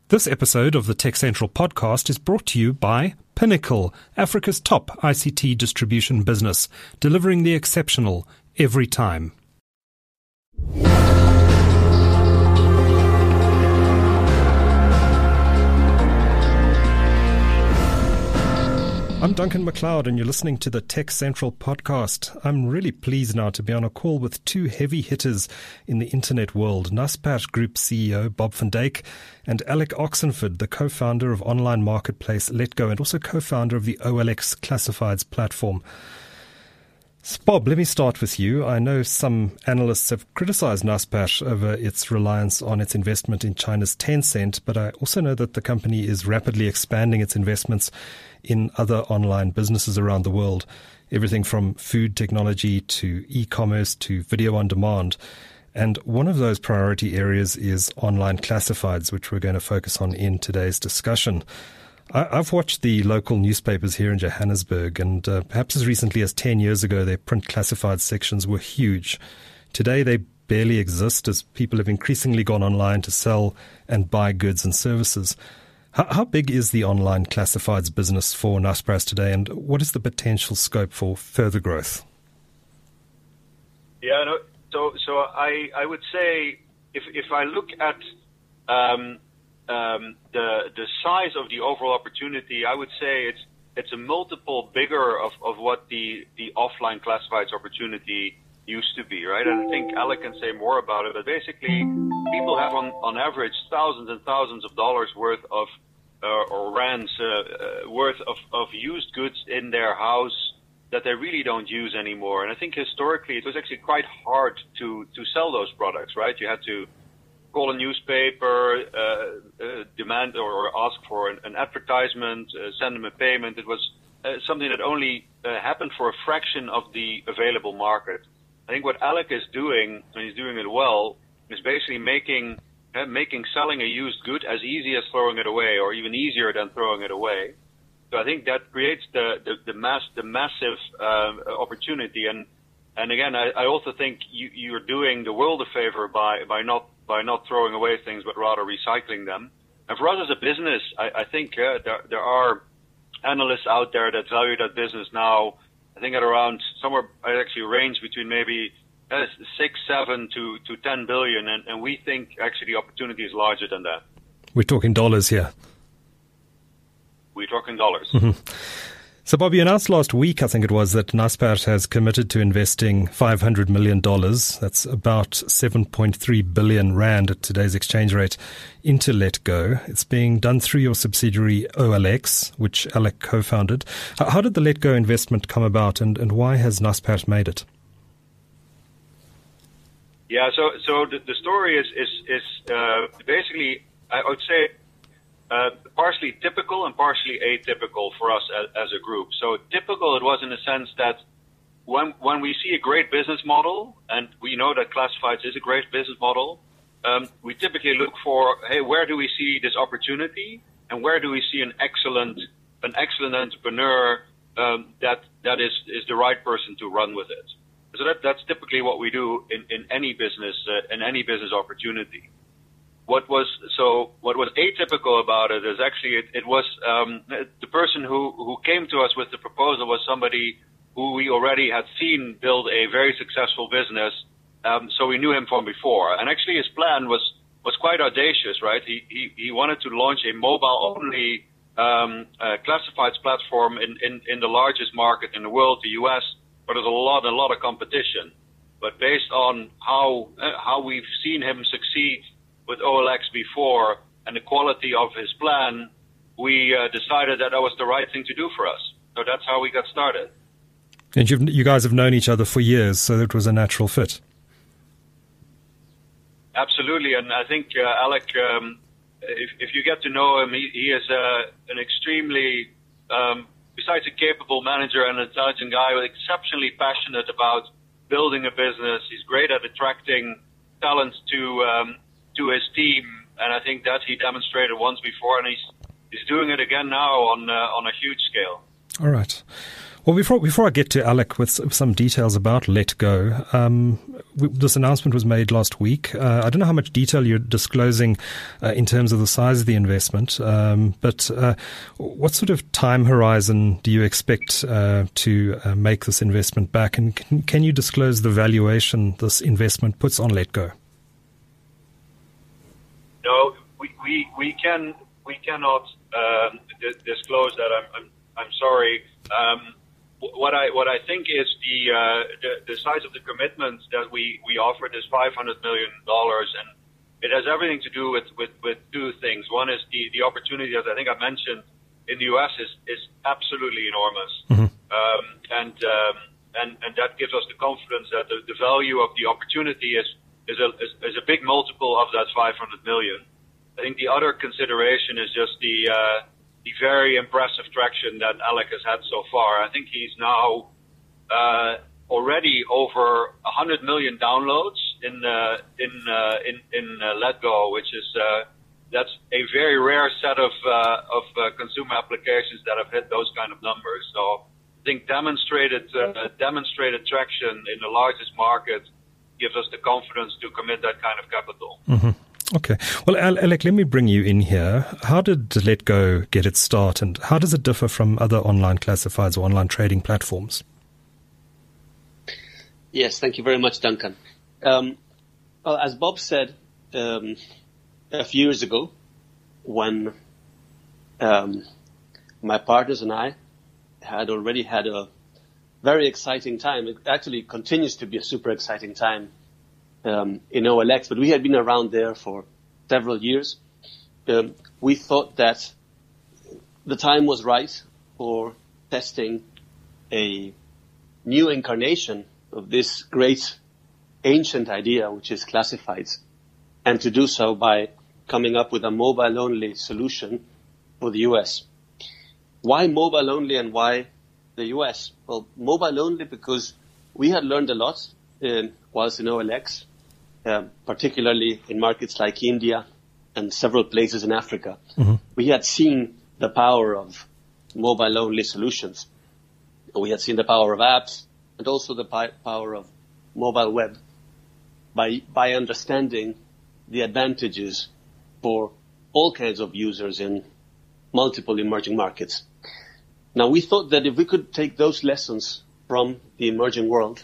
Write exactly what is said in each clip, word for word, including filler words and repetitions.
This episode of the Tech Central podcast is brought to you by Pinnacle, Africa's top I C T distribution business, delivering the exceptional every time. I'm Duncan McLeod, and you're listening to the Tech Central podcast. I'm really pleased now to be on a call with two heavy hitters in the internet world, Naspers Group C E O Bob van Dijk and Alec Oxenford, the co-founder of online marketplace Letgo and also co-founder of the O L X Classifieds platform. So Bob, let me start with you. I know some analysts have criticized Naspers over its reliance on its investment in China's Tencent, but I also know that the company is rapidly expanding its investments in other online businesses around the world, everything from food technology to e-commerce to video on demand. And one of those priority areas is online classifieds, which we're going to focus on in today's discussion. I've watched the local newspapers here in Johannesburg, and uh, perhaps as recently as ten years ago, their print classified sections were huge. Today, they barely exist as people have increasingly gone online to sell and buy goods and services. How, how big is the online classifieds business for Naspers today, and what is the potential scope for further growth? Yeah, no, so so I I would say if if I look at um, Um, the the size of the overall opportunity, I would say it's it's a multiple bigger of, of what the, the offline classifieds opportunity used to be, right? And I think Alec can say more about it, but basically people have on, on average thousands and thousands of dollars worth of uh, or rands uh, uh, worth of, of used goods in their house that they really don't use anymore. And I think historically it was actually quite hard to, to sell those products, right? You had to call a newspaper, uh, uh, demand or, or ask for an, an advertisement, uh, send them a payment. It was uh, something that only uh, happened for a fraction of the available market. I think what Alec is doing, and he's doing it well, is basically making uh, making selling a used good as easy as throwing it away, or even easier than throwing it away. So I think that creates the the, the mass the massive um, opportunity. And and again, I, I also think you, you're doing the world a favor by by not by not throwing away things, but rather recycling them. And for us as a business, I, I think uh, there, there are analysts out there that value that business now, I think at around somewhere, I actually range between maybe uh, six, seven to, to ten billion. And, and we think actually the opportunity is larger than that. We're talking dollars here. We're talking dollars. Mm-hmm. So, Bob, you announced last week, I think it was, that Naspers has committed to investing five hundred million dollars, that's about seven point three billion rand at today's exchange rate, into Letgo. It's being done through your subsidiary O L X, which Alec co-founded. How did the Letgo investment come about, and, and why has Naspers made it? Yeah, so so the, the story is, is, is uh, basically, I would say, Uh, partially typical and partially atypical for us as, as a group. So typical it was in the sense that when when we see a great business model, and we know that classifieds is a great business model, um, we typically look for, hey, where do we see this opportunity, and where do we see an excellent an excellent entrepreneur um, that that is is the right person to run with it. So that that's typically what we do in in any business uh, in any business opportunity. What was so? What was atypical about it is actually it, it was um, the person who, who came to us with the proposal was somebody who we already had seen build a very successful business. Um, so we knew him from before, and actually his plan was was quite audacious, right? He he, he wanted to launch a mobile only um, uh, classifieds platform in, in, in the largest market in the world, the U S, but there's a lot a lot of competition. But based on how uh, how we've seen him succeed with O L X before and the quality of his plan, we uh, decided that that was the right thing to do for us. So that's how we got started. And you've, you guys have known each other for years, so it was a natural fit. Absolutely, and I think uh, Alec, um, if, if you get to know him, he, he is uh, an extremely, um, besides a capable manager and an intelligent guy, exceptionally passionate about building a business. He's great at attracting talent to um, to his team, and I think that he demonstrated once before, and he's he's doing it again now on uh, on a huge scale. All right. Well, before before I get to Alec with some details about Letgo, um, w- this announcement was made last week. Uh, I don't know how much detail you're disclosing uh, in terms of the size of the investment, um, but uh, what sort of time horizon do you expect uh, to uh, make this investment back? And can, can you disclose the valuation this investment puts on Letgo? No, we, we, we can we cannot um, d- disclose that. I'm I'm, I'm sorry. Um, what I what I think is the, uh, the the size of the commitment that we, we offered is five hundred million dollars, and it has everything to do with, with, with two things. One is the, the opportunity, as I think I mentioned, in the U S is, is absolutely enormous, mm-hmm. um, and um, and and that gives us the confidence that the, the value of the opportunity is. Is a, is, is a big multiple of that five hundred million. I think the other consideration is just the uh, the very impressive traction that Alec has had so far. I think he's now uh, already over one hundred million downloads in uh, in uh, in in uh, Letgo, which is uh, that's a very rare set of uh, of uh, consumer applications that have hit those kind of numbers. So I think demonstrated uh, demonstrated traction in the largest market gives us the confidence to commit that kind of capital. Mm-hmm. Okay. Well, Alec, let me bring you in here. How did Letgo get its start, and how does it differ from other online classifieds or online trading platforms? Yes, thank you very much, Duncan. Um, well, as Bob said um, a few years ago, when um, my partners and I had already had a very exciting time. It actually continues to be a super exciting time um, in O L X, but we had been around there for several years. Um, we thought that the time was right for testing a new incarnation of this great ancient idea, which is classifieds, and to do so by coming up with a mobile-only solution for the U S. Why mobile-only and why the U S? Well, mobile only because we had learned a lot um, whilst in O L X, um, particularly in markets like India and several places in Africa. Mm-hmm. We had seen the power of mobile only solutions. We had seen the power of apps and also the pi- power of mobile web by by understanding the advantages for all kinds of users in multiple emerging markets. Now, we thought that if we could take those lessons from the emerging world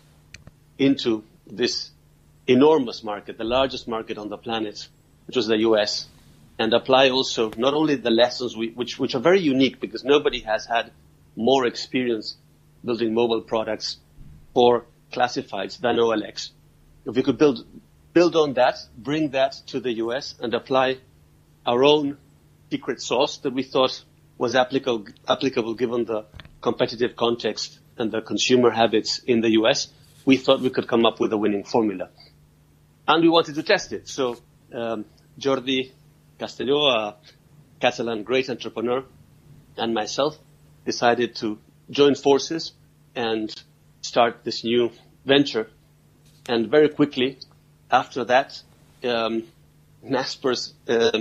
into this enormous market, the largest market on the planet, which was the U S, and apply also not only the lessons, we, which, which are very unique because nobody has had more experience building mobile products for classifieds than O L X. If we could build, build on that, bring that to the U S and apply our own secret sauce that we thought was applicable, applicable given the competitive context and the consumer habits in the U S, we thought we could come up with a winning formula. And we wanted to test it. So um, Jordi Castelló, a Catalan great entrepreneur, and myself decided to join forces and start this new venture. And very quickly after that, um, Naspers, uh,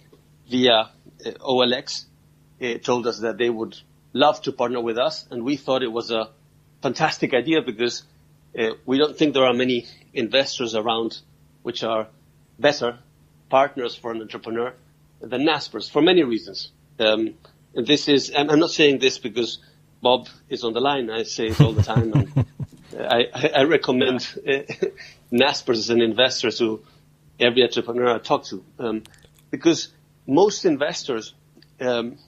via uh, O L X, uh, told us that they would love to partner with us. And we thought it was a fantastic idea because uh, we don't think there are many investors around which are better partners for an entrepreneur than Naspers for many reasons. Um, and this is, and I'm not saying this because Bob is on the line. I say it all the time. And I, I recommend uh, Naspers as an investor to every entrepreneur I talk to, um, because most investors um,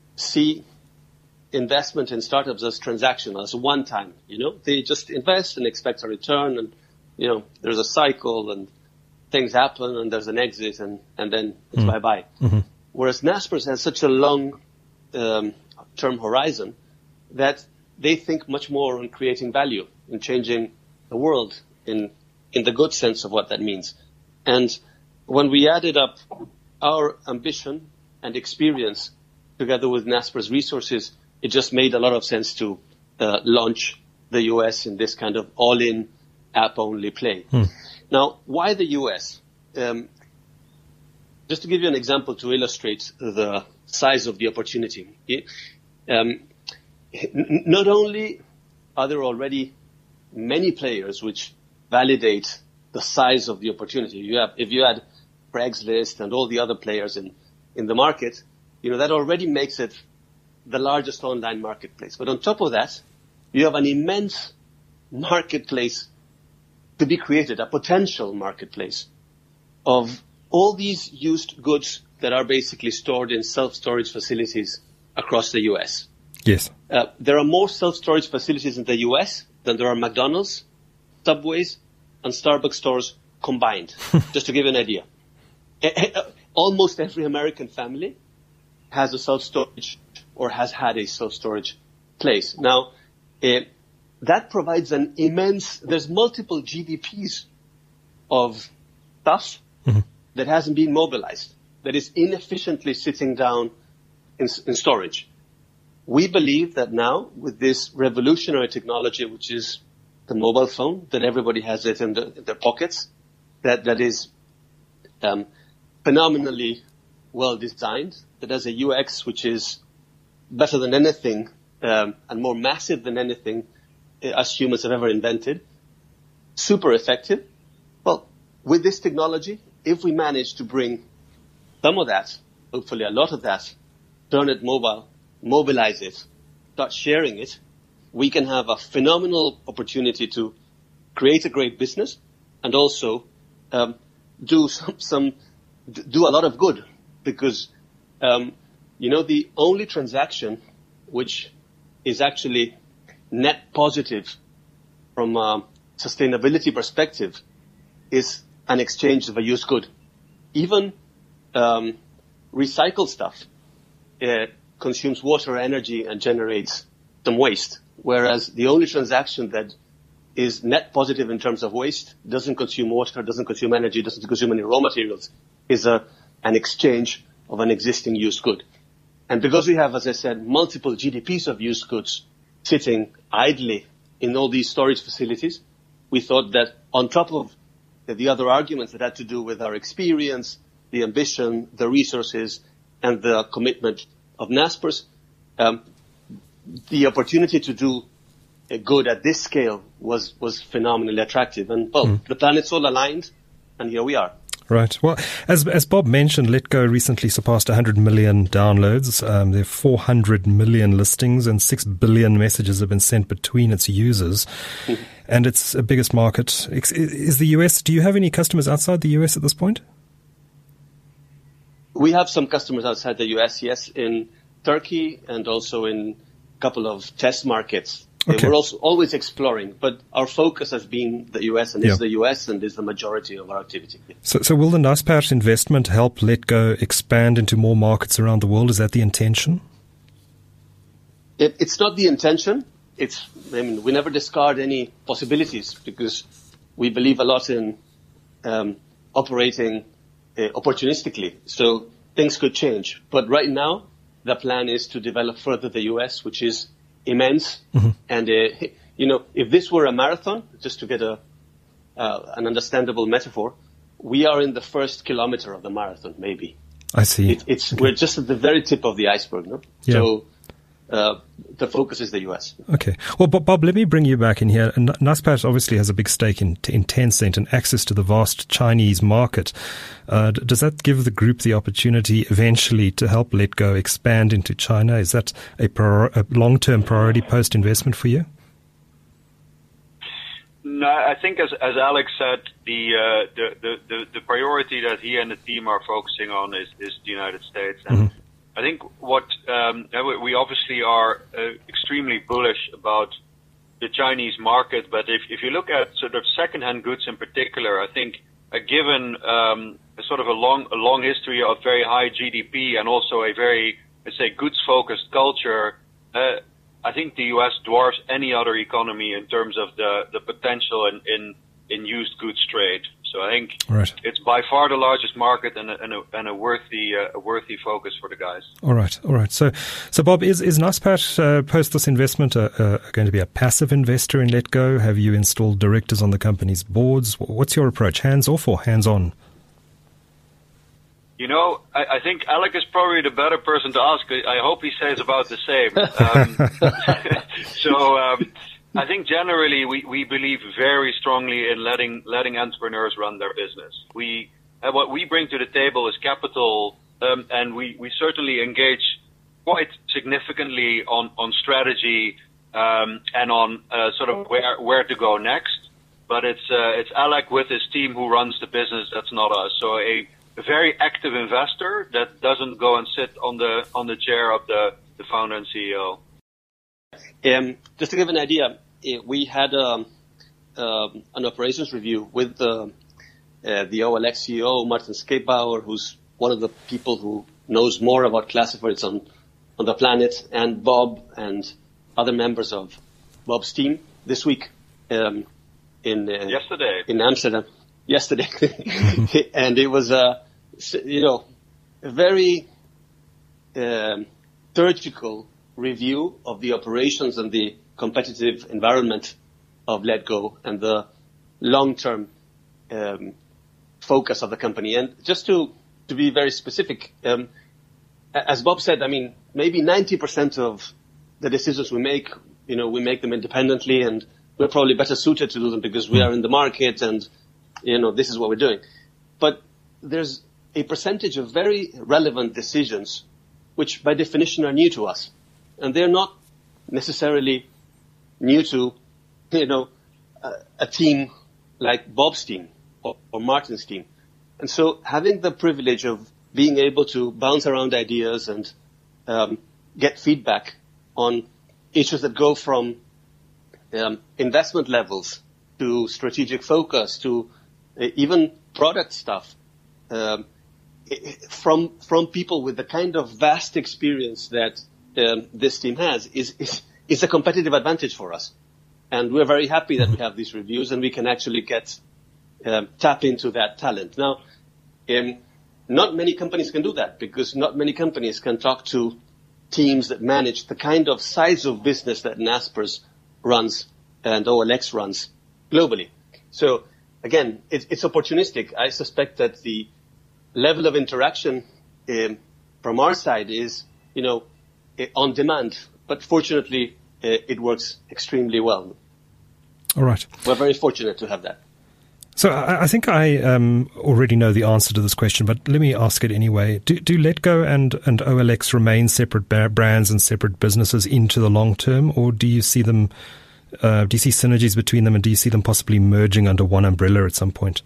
see investment in startups as transactional, as one time. You know, they just invest and expect a return, and you know, there's a cycle and things happen, and there's an exit, and and then it's mm. bye bye. Mm-hmm. Whereas Naspers has such a long um, term horizon that they think much more on creating value, in changing the world, in in the good sense of what that means. And when we added up our ambition and experience together with Naspers resources, it just made a lot of sense to uh, launch the U S in this kind of all-in app-only play. Hmm. Now, why the U S? Um, just to give you an example to illustrate the size of the opportunity. Um, not only are there already many players which validate the size of the opportunity. You have, if you had Craigslist and all the other players in, in the market, you know, that already makes it the largest online marketplace. But on top of that, you have an immense marketplace to be created, a potential marketplace of all these used goods that are basically stored in self-storage facilities across the U S. Yes. Uh, there are more self-storage facilities in the U S than there are McDonald's, Subways, and Starbucks stores combined, just to give you an idea. Almost every American family has a self-storage or has had a self-storage place. Now, uh, that provides an immense, there's multiple G D Ps of stuff mm-hmm. that hasn't been mobilized, that is inefficiently sitting down in, in storage. We believe that now, with this revolutionary technology, which is the mobile phone, that everybody has it in, the, in their pockets, that, that is um, phenomenally well designed, that has a U X which is better than anything um, and more massive than anything us humans have ever invented, super effective. Well, with this technology, if we manage to bring some of that, hopefully a lot of that, turn it mobile, mobilize it, start sharing it, we can have a phenomenal opportunity to create a great business and also um, do some, some do a lot of good, because um, you know, the only transaction which is actually net positive from a sustainability perspective is an exchange of a used good. Even um, recycled stuff uh, consumes water, energy, and generates some waste, whereas the only transaction that is net positive in terms of waste, doesn't consume water, doesn't consume energy, doesn't consume any raw materials, is a, an exchange of an existing used good. And because we have, as I said, multiple G D Ps of used goods sitting idly in all these storage facilities, we thought that on top of the other arguments that had to do with our experience, the ambition, the resources, and the commitment of Naspers, um, the opportunity to do a good at this scale was, was phenomenally attractive. And, well, mm. the planets all aligned, and here we are. Right. Well, as as Bob mentioned, Letgo recently surpassed one hundred million downloads. Um, there are four hundred million listings and six billion messages have been sent between its users. Mm-hmm. And it's the biggest market. Is the U S, do you have any customers outside the U S at this point? We have some customers outside the U S, yes, in Turkey and also in a couple of test markets. Okay. We're also always exploring, but our focus has been the U S and yeah. is the U S and is the majority of our activity. So, so will the Naspers investment help Letgo expand into more markets around the world? Is that the intention? It, it's not the intention. It's, I mean, we never discard any possibilities because we believe a lot in um, operating uh, opportunistically. So things could change. But right now, the plan is to develop further the U S, which is immense. Mm-hmm. And, uh, you know, if this were a marathon, just to get a uh, an understandable metaphor, we are in the first kilometer of the marathon, maybe. I see. It, it's okay. We're just at the very tip of the iceberg, no? Yeah. So uh, the focus is the U S. Okay. Well, Bob, let me bring you back in here. Naspers obviously has a big stake in, in Tencent and access to the vast Chinese market. Uh, does that give the group the opportunity eventually to help Letgo expand into China? Is that a, prior, a long-term priority post-investment for you? No, I think as as Alex said, the, uh, the, the, the, the priority that he and the team are focusing on is, is the United States. And mm-hmm. I think what um, we obviously are uh, extremely bullish about the Chinese market, but if, if you look at sort of secondhand goods in particular, I think uh, given um, a sort of a long a long history of very high G D P and also a very, let's say, goods-focused culture, uh, I think the U S dwarfs any other economy in terms of the, the potential in, in, in used goods trade. So I think right. it's by far the largest market and a, and a, and a worthy uh, a worthy focus for the guys. All right, all right. So, so Bob, is is Naspers uh, post this investment uh, uh, going to be a passive investor in Letgo? Have you installed directors on the company's boards? What's your approach, hands off or hands on? You know, I, I think Alec is probably the better person to ask. I hope he says about the same. Um, so. Um, I think generally we, we believe very strongly in letting letting entrepreneurs run their business. We uh, what we bring to the table is capital, um, and we, we certainly engage quite significantly on on strategy um, and on uh, sort of where where to go next. But it's uh, it's Alec with his team who runs the business. That's not us. So a, a very active investor that doesn't go and sit on the on the chair of the, the founder and C E O. Um, just to give an idea, we had um, uh, an operations review with the, uh, the O L X C E O, Martin Skepbauer, who's one of the people who knows more about classifieds on, on the planet, and Bob and other members of Bob's team this week um, in uh, yesterday in Amsterdam. Yesterday, and it was a you know a very um, surgical review of the operations and the competitive environment of Letgo and the long-term um, focus of the company. And just to, to be very specific, um, as Bob said, I mean, maybe ninety percent of the decisions we make, you know, we make them independently, and we're probably better suited to do them because we are in the market and, you know, this is what we're doing. But there's a percentage of very relevant decisions which by definition are new to us. And they're not necessarily new to, you know, a, a team like Bob's team or, or Martin's team. And so having the privilege of being able to bounce around ideas and um, get feedback on issues that go from um, investment levels to strategic focus to uh, even product stuff um, from from people with the kind of vast experience that Um, this team has is, is is a competitive advantage for us, and we're very happy that we have these reviews and we can actually get um, tap into that talent. Now, um, not many companies can do that because not many companies can talk to teams that manage the kind of size of business that Naspers runs and O L X runs globally. So again, it, it's opportunistic. I suspect that the level of interaction um, from our side is, you know, on demand, but fortunately, uh, it works extremely well. All right. We're very fortunate to have that. So I, I think I um, already know the answer to this question, but let me ask it anyway. Do, do Letgo and, and O L X remain separate ba- brands and separate businesses into the long term, or do you see them, uh, do you see synergies between them, and do you see them possibly merging under one umbrella at some point?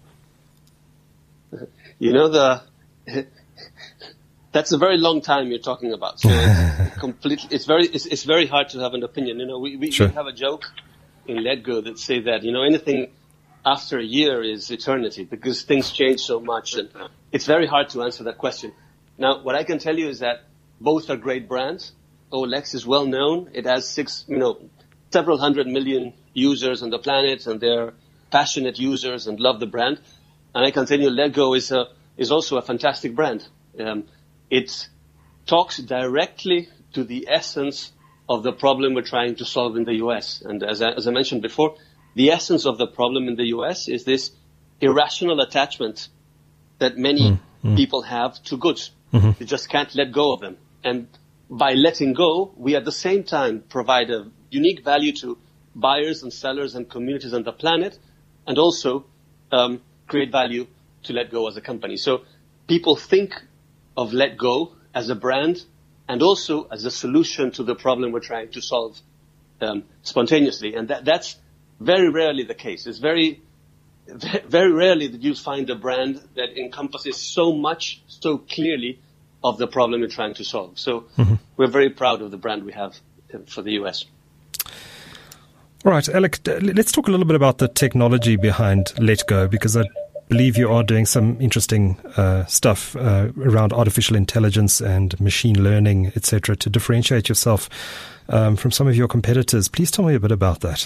You know, the... That's a very long time you're talking about. So it's completely, it's very, it's, it's very hard to have an opinion. You know, we, we, sure. we have a joke in Letgo that say that, you know, anything after a year is eternity because things change so much, and it's very hard to answer that question. Now, what I can tell you is that both are great brands. O L X is well known. It has six, you know, several hundred million users on the planet, and they're passionate users and love the brand. And I can tell you Letgo is a, is also a fantastic brand. Um, It talks directly to the essence of the problem we're trying to solve in the U S. And as I, as I mentioned before, the essence of the problem in the U S is this irrational attachment that many mm-hmm. people have to goods. Mm-hmm. They just can't let go of them. And by letting go, we at the same time provide a unique value to buyers and sellers and communities on the planet, and also um, create value to Letgo as a company. So people think of Letgo as a brand and also as a solution to the problem we're trying to solve um, spontaneously. And that, that's very rarely the case. It's very, very rarely that you find a brand that encompasses so much, so clearly of the problem you're trying to solve. So mm-hmm. we're very proud of the brand we have for the U S. All right, Alec, let's talk a little bit about the technology behind Letgo, because I believe you are doing some interesting uh, stuff uh, around artificial intelligence and machine learning, et cetera, to differentiate yourself um, from some of your competitors. Please tell me a bit about that.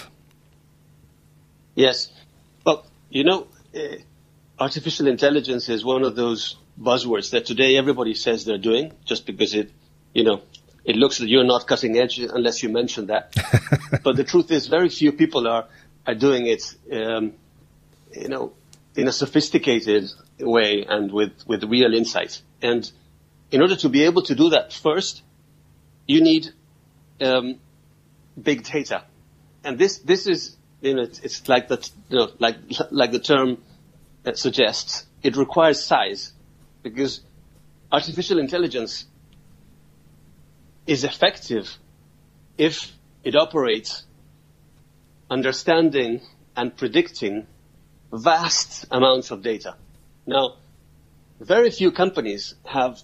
Yes. Well, you know, uh, artificial intelligence is one of those buzzwords that today everybody says they're doing just because it, you know, it looks that you're not cutting edge unless you mention that. But the truth is very few people are, are doing it, um, you know, in a sophisticated way and with, with real insight. And in order to be able to do that, first, you need um, big data. and this this is you know it's, it's like the you know like like the term that suggests. It requires size, because artificial intelligence is effective if it operates understanding and predicting vast amounts of data. Now, very few companies have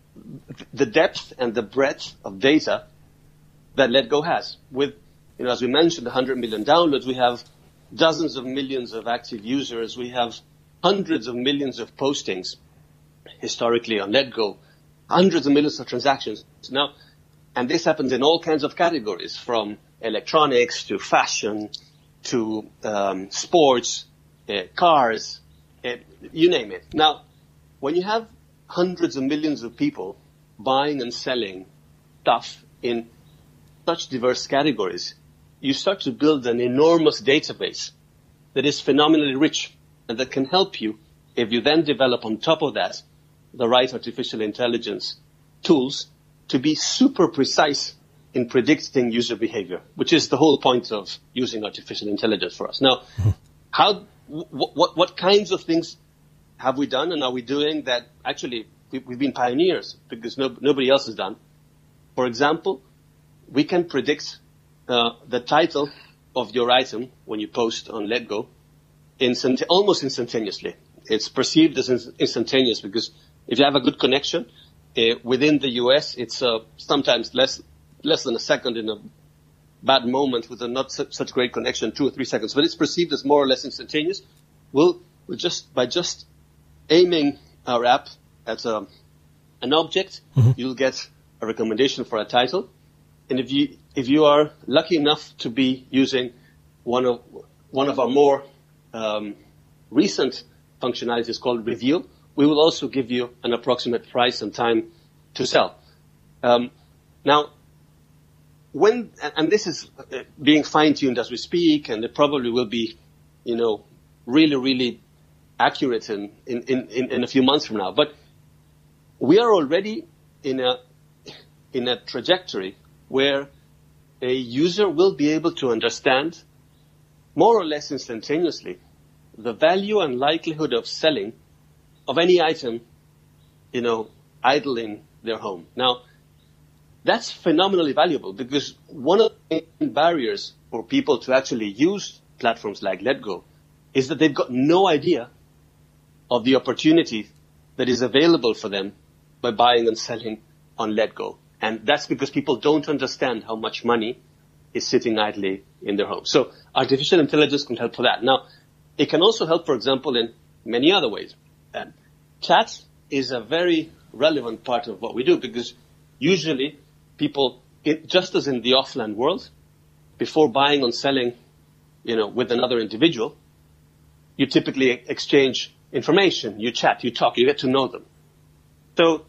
the depth and the breadth of data that Letgo has. With, you know, as we mentioned, one hundred million downloads, we have dozens of millions of active users, we have hundreds of millions of postings historically on Letgo, hundreds of millions of transactions. Now, and this happens in all kinds of categories, from electronics to fashion to um, sports, uh, cars, uh, you name it. Now, when you have hundreds of millions of people buying and selling stuff in such diverse categories, you start to build an enormous database that is phenomenally rich and that can help you if you then develop on top of that the right artificial intelligence tools to be super precise in predicting user behavior, which is the whole point of using artificial intelligence for us. Now, how, what, what, what kinds of things have we done and are we doing that actually we, we've been pioneers because no, nobody else has done? For example, we can predict uh, the title of your item when you post on Letgo instant, almost instantaneously. It's perceived as instantaneous because if you have a good connection, Uh, within the U S, it's uh, sometimes less less than a second in a bad moment with a not su- such great connection, two or three seconds. But it's perceived as more or less instantaneous. We'll, we'll just by just aiming our app at a, an object, mm-hmm. you'll get a recommendation for a title. And if you if you are lucky enough to be using one of one of our more um, recent functionalities called Reveal, we will also give you an approximate price and time to sell. Um, now, when, and this is being fine-tuned as we speak, and it probably will be, you know, really, really accurate in, in, in, in a few months from now. But we are already in a, in a trajectory where a user will be able to understand more or less instantaneously the value and likelihood of selling of any item, you know, idle in their home. Now, that's phenomenally valuable because one of the main barriers for people to actually use platforms like Letgo is that they've got no idea of the opportunity that is available for them by buying and selling on Letgo. And that's because people don't understand how much money is sitting idly in their home. So artificial intelligence can help for that. Now, it can also help, for example, in many other ways. Um, chat is a very relevant part of what we do because usually people, it, just as in the offline world, before buying and selling, you know, with another individual, you typically exchange information, you chat, you talk, you get to know them. So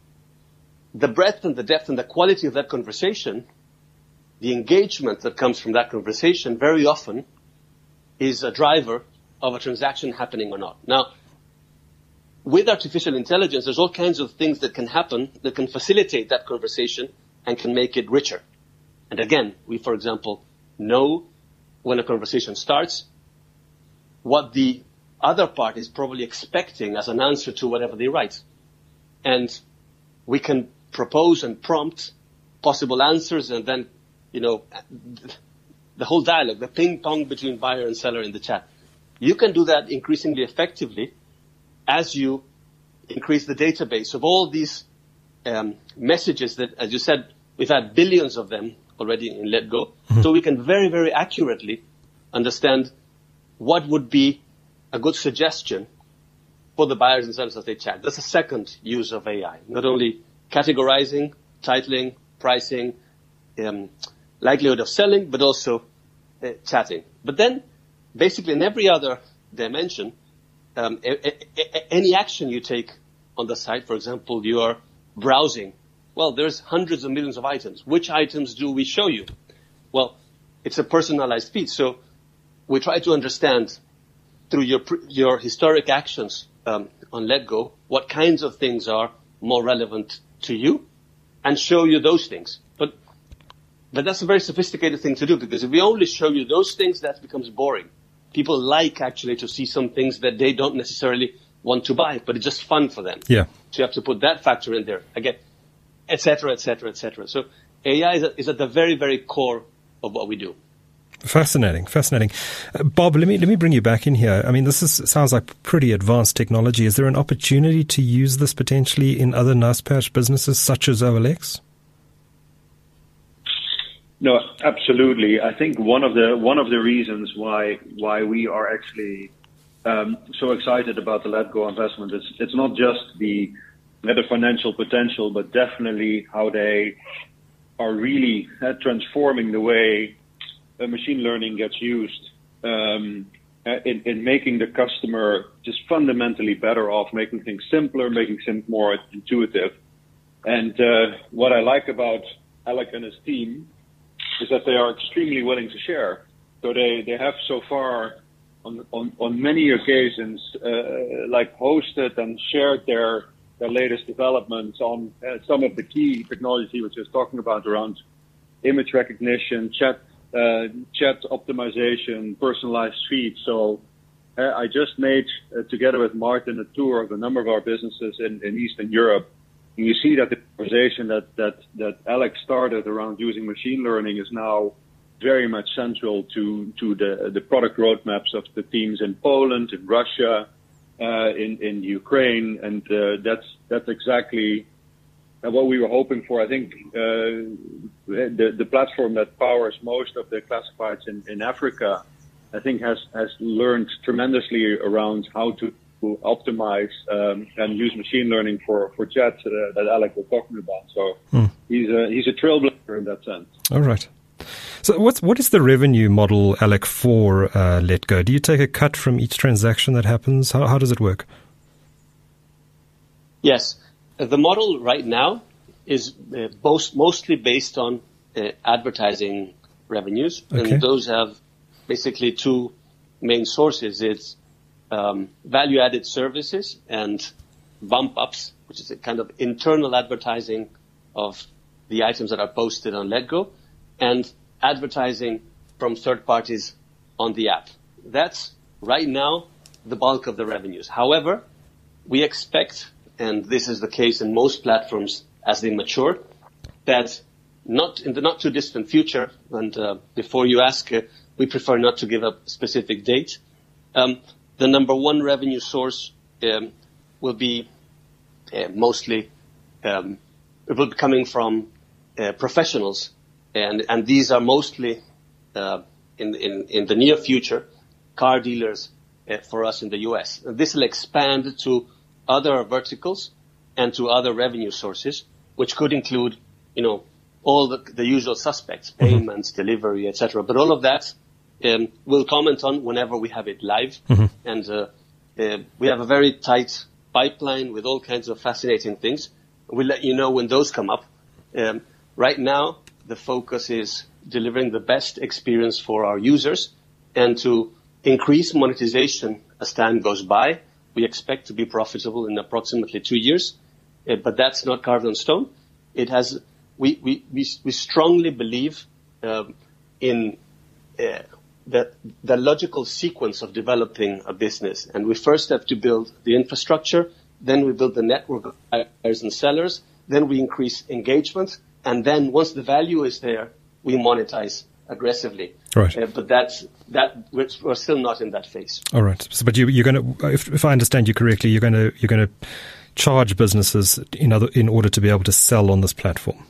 the breadth and the depth and the quality of that conversation, the engagement that comes from that conversation very often is a driver of a transaction happening or not. Now, with artificial intelligence, there's all kinds of things that can happen that can facilitate that conversation and can make it richer. And again, we, for example, know when a conversation starts what the other part is probably expecting as an answer to whatever they write. And we can propose and prompt possible answers and then, you know, the whole dialogue, the ping pong between buyer and seller in the chat. You can do that increasingly effectively as you increase the database of all these um, messages that, as you said, we've had billions of them already in Letgo. Mm-hmm. So we can very, very accurately understand what would be a good suggestion for the buyers and sellers as they chat. That's a second use of A I, not only categorizing, titling, pricing, um, likelihood of selling, but also uh, chatting. But then, basically in every other dimension, Um, a, a, a, any action you take on the site, for example, you are browsing. Well, there's hundreds of millions of items. Which items do we show you? Well, it's a personalized feed. So we try to understand through your your historic actions um, on Letgo what kinds of things are more relevant to you and show you those things. But but that's a very sophisticated thing to do, because if we only show you those things, that becomes boring. People like actually to see some things that they don't necessarily want to buy, but it's just fun for them. Yeah. So you have to put that factor in there again, et cetera, et cetera, et cetera. So A I is at, is at the very, very core of what we do. Fascinating, fascinating. Uh, Bob, let me let me bring you back in here. I mean, this is, sounds like pretty advanced technology. Is there an opportunity to use this potentially in other Naspers businesses such as O L X? No, absolutely. I think one of the one of the reasons why why we are actually um, so excited about the Letgo investment is it's not just the the financial potential, but definitely how they are really uh, transforming the way uh, machine learning gets used um, in, in making the customer just fundamentally better off, making things simpler, making things more intuitive. And uh, what I like about Alec and his team is that they are extremely willing to share. So they, they have so far on, on, on many occasions, uh, like hosted and shared their, their latest developments on uh, some of the key technology, which I was talking about around image recognition, chat, uh, chat optimization, personalized feeds. So uh, I just made, uh, together with Martin, a tour of a number of our businesses in, in Eastern Europe. And you see that the conversation that, that, that Alex started around using machine learning is now very much central to, to the, the product roadmaps of the teams in Poland, in Russia, uh, in, in Ukraine. And, uh, that's, that's exactly what we were hoping for. I think, uh, the, the platform that powers most of the classifieds in, in Africa, I think has, has learned tremendously around how to optimize um, and use machine learning for for chats uh, that Alec was talking about. So hmm. he's a he's a trailblazer in that sense. All right. So what's what is the revenue model, Alec, for uh, Letgo? Do you take a cut from each transaction that happens? How how does it work? Yes, uh, the model right now is uh, most, mostly based on uh, advertising revenues, okay. And those have basically two main sources. It's Um, value-added services and bump-ups, which is a kind of internal advertising of the items that are posted on Letgo, and advertising from third parties on the app. That's right now the bulk of the revenues. However, we expect, and this is the case in most platforms as they mature, that not in the not too distant future, and uh, before you ask, uh, we prefer not to give a specific date, um, the number one revenue source um, will be uh, mostly um, it will be coming from uh, professionals, and and these are mostly uh, in in in the near future car dealers uh, for us in the U S. And this will expand to other verticals and to other revenue sources, which could include, you know, all the, the usual suspects, payments, mm-hmm. delivery, et cetera. But all of that um, we'll comment on whenever we have it live. Mm-hmm. And uh, uh, we have a very tight pipeline with all kinds of fascinating things. We'll let you know when those come up. Um, right now, the focus is delivering the best experience for our users and to increase monetization as time goes by. We expect to be profitable in approximately two years, uh, but that's not carved on stone. It has. We we we, we strongly believe um, in uh, the the logical sequence of developing a business, and we first have to build the infrastructure, then we build the network of buyers and sellers, then we increase engagement, and then once the value is there, we monetize aggressively. Right. Uh, but that's that we're, we're still not in that phase. All right. So, but you, you're going to, if, if I understand you correctly, you're going to you're going to charge businesses in other in order to be able to sell on this platform.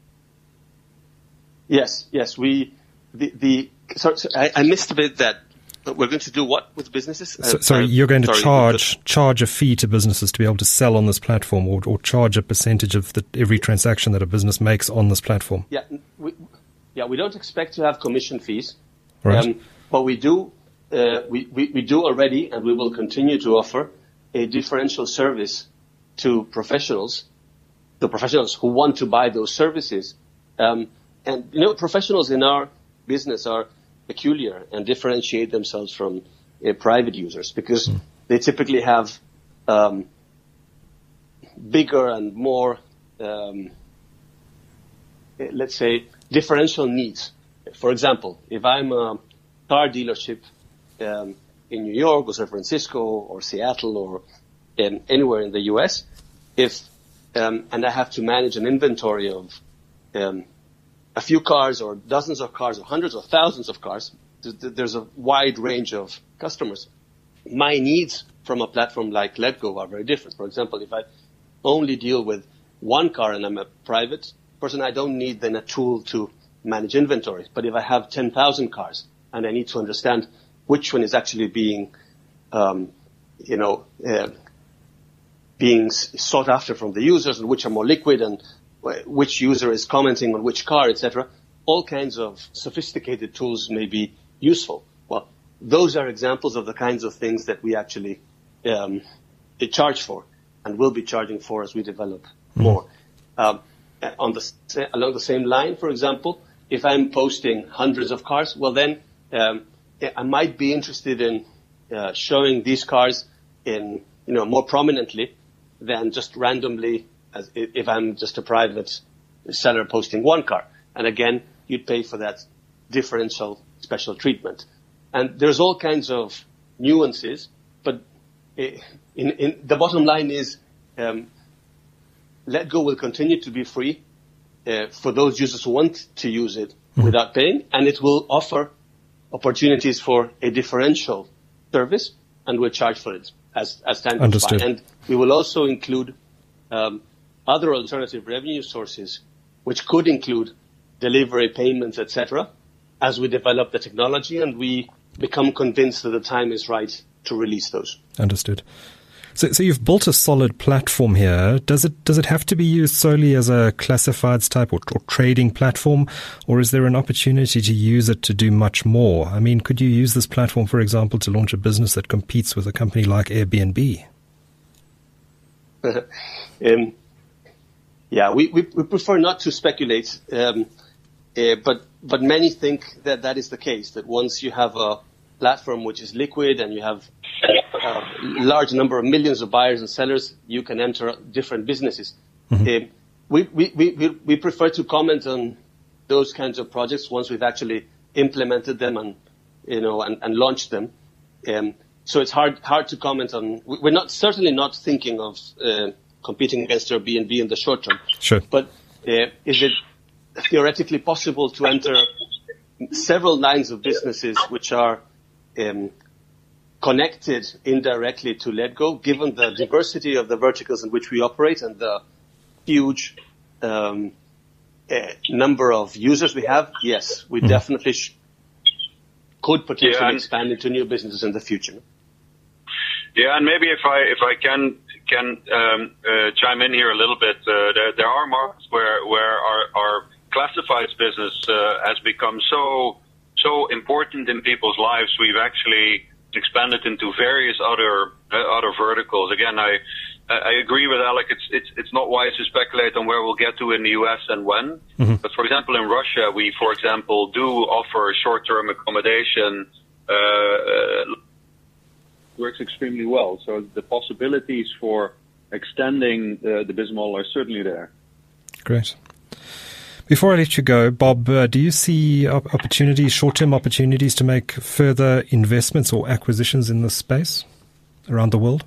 Yes. Yes. We the the sorry, so I, I missed a bit that. We're going to do what with businesses? So, uh, sorry, you're going to sorry, charge charge a fee to businesses to be able to sell on this platform, or, or charge a percentage of the, every transaction that a business makes on this platform. Yeah, we, yeah, we don't expect to have commission fees, right? Um, but we do, uh, we, we we do already, and we will continue to offer a differential service to professionals, the professionals who want to buy those services, um, and you know, professionals in our business are peculiar and differentiate themselves from uh, private users because mm. they typically have um, bigger and more um, let's say, differential needs. For example, if I'm a car dealership um, in New York or San Francisco or Seattle or um, anywhere in the U S, if um, and I have to manage an inventory of um, a few cars or dozens of cars or hundreds or thousands of cars, there's a wide range of customers. My needs from a platform like Letgo are very different. For example, if I only deal with one car and I'm a private person, I don't need then a tool to manage inventory. But if I have ten thousand cars and I need to understand which one is actually being, um, you know, uh, being sought after from the users and which are more liquid and which user is commenting on which car, et cetera, all kinds of sophisticated tools may be useful. Well, those are examples of the kinds of things that we actually um, charge for and will be charging for as we develop mm-hmm. more. Um, on the along the same line, for example, if I'm posting hundreds of cars, well then um, I might be interested in uh, showing these cars in you know more prominently than just randomly as if I'm just a private seller posting one car. And again, you'd pay for that differential special treatment. And there's all kinds of nuances, but in, in the bottom line is um, Letgo will continue to be free uh, for those users who want to use it mm-hmm. without paying, and it will offer opportunities for a differential service, and we'll charge for it as, as time goes by. And we will also include um, other alternative revenue sources, which could include delivery payments, et cetera, as we develop the technology and we become convinced that the time is right to release those. Understood. So, so you've built a solid platform here. Does it does it have to be used solely as a classifieds type or, or trading platform, or is there an opportunity to use it to do much more? I mean, could you use this platform, for example, to launch a business that competes with a company like Airbnb? um, yeah, we, we, we prefer not to speculate, um, uh, but but many think that that is the case, that once you have a platform which is liquid and you have a large number of millions of buyers and sellers, you can enter different businesses. Mm-hmm. Uh, we, we, we, we prefer to comment on those kinds of projects once we've actually implemented them and, you know, and, and launched them. Um, so it's hard, hard to comment on. We're not, certainly not thinking of, uh, competing against Airbnb in the short term. Sure. But, uh, is it theoretically possible to enter several lines of businesses which are, um, connected indirectly to Letgo, given the diversity of the verticals in which we operate and the huge um, uh, number of users we have? Yes, we mm. definitely sh- could potentially yeah, expand into new businesses in the future. Yeah, and maybe if I if I can can um, uh, chime in here a little bit, uh, there there are markets where where our, our classifieds business uh, has become so so important in people's lives. We've actually expanded into various other uh, other verticals. Again, I I agree with Alec. It's it's it's not wise to speculate on where we'll get to in the U S and when. Mm-hmm. But for example, in Russia, we, for example, do offer short-term accommodation. Uh, uh, works extremely well. So the possibilities for extending uh, the business model are certainly there. Great. Before I let you go, Bob, uh, do you see opportunities, short-term opportunities to make further investments or acquisitions in this space around the world?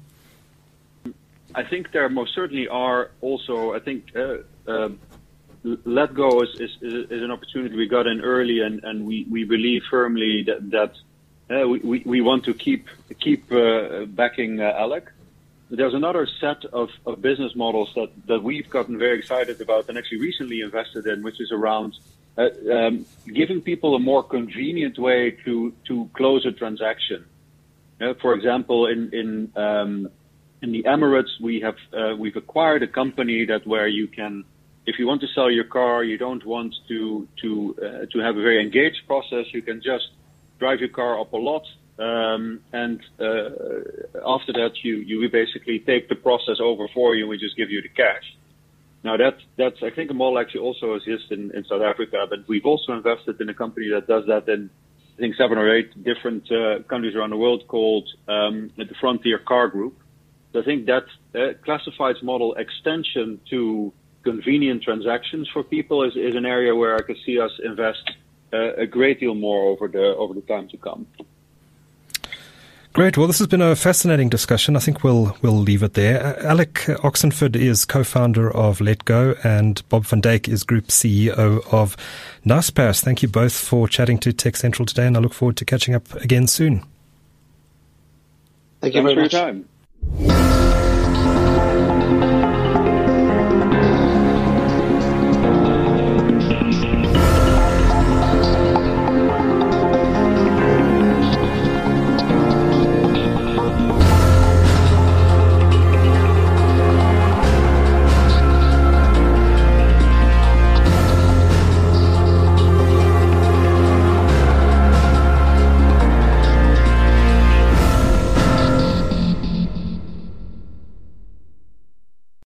I think there most certainly are also, I think uh, uh, Letgo is, is, is an opportunity we got in early, and, and we, we believe firmly that, that uh, we, we want to keep, keep uh, backing uh, Alec. There's another set of, of business models that, that we've gotten very excited about and actually recently invested in, which is around uh, um, giving people a more convenient way to, to close a transaction. Uh, for example, in in um, in the Emirates, we have uh, we've acquired a company that where you can, if you want to sell your car, you don't want to to uh, to have a very engaged process. You can just drive your car up a lot. Um, and, uh, after that, you, you basically take the process over for you and we just give you the cash. Now that, that's, I think a model actually also exists in, in South Africa, but we've also invested in a company that does that in, I think, seven or eight different, uh, countries around the world called, um, the Frontier Car Group. So I think that, uh, classifieds model extension to, convenient transactions for people is, is an area where I could see us invest uh, a great deal more over the over the time to come. Great. Well, this has been a fascinating discussion. I think we'll we'll leave it there. Uh, Alec Oxenford is co-founder of Letgo, and Bob van Dijk is Group C E O of Naspers. Thank you both for chatting to Tech Central today, and I look forward to catching up again soon. Thank you Thanks very for much. your time.